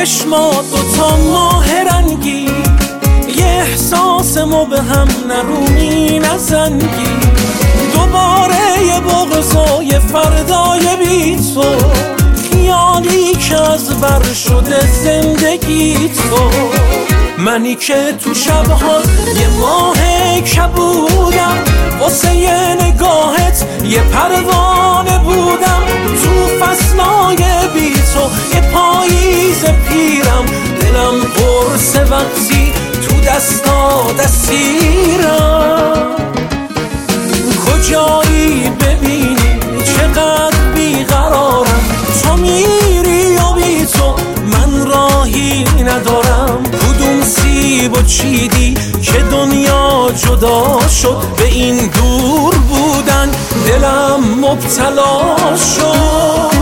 چشمات دوتا ماه رنگی، یه احساس مبهم نرومی نزنگی. دوباره یه بغضای فردای بی تو، خیالی که از بر شده زندگی تو. منی که تو شبها یه ماه کبودم، واسه یه نگاهت یه پروانه بودم. تو فصلای بی تو یه پاییز پیرم، دلم قرص وقتی تو دستیرم. کجایی ببینی چقدر بیقرارم، تو میری و بی تو من راهی ندارم. کدوم سیب و چیدی که دنیا جدا شد، به این دور بودن دلم مبتلا شد.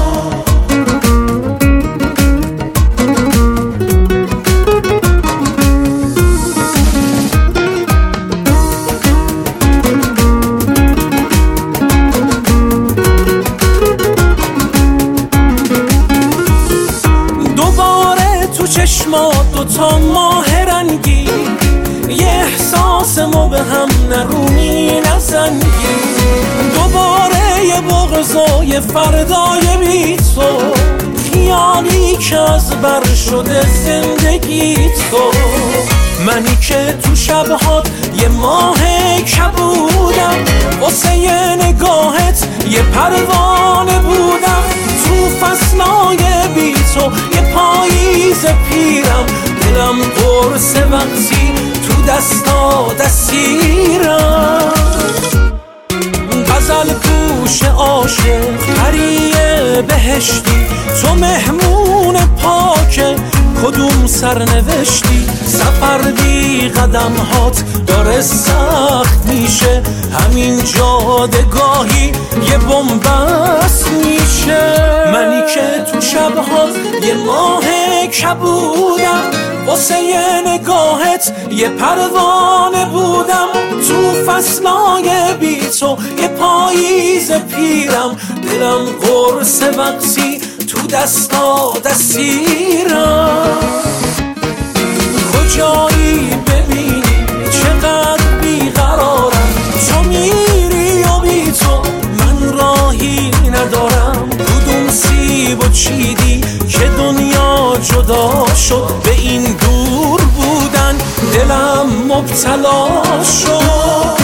چشمات دوتا ماه رنگی، یه احساس مبهم نرومی نزنگی. دوباره یه بغضای فردای بی تو، خیالی که از بر شده زندگی تو. منی که تو شبهات یه ماه کبودم، واسه یه نگاهت یه پروانه بودم. تو فصلای بی تو یه پاییز پیرم، دلم قرص وقتی تو دستیرم. غزل پوش عاشق پریه بهشتی، تو مهمون پاکه کدوم سرنوشتی. سفر بی قدم هات داره سخت میشه، همین جادگاهی یه بنبست میشه. منی که تو شبهات یه ماه کبودم، واسه یه نگاهت یه پروانه بودم. تو فصلای بی تو یه پاییز پیرم، دلم قرص وقتی تو دستیرم. کجایی ببینی چقدر بیقرارم، تو میری و بی تو من راهی ندارم. کدوم سیب و چیدی که دنیا جدا شد، به این دور بودن دلم مبتلا شد.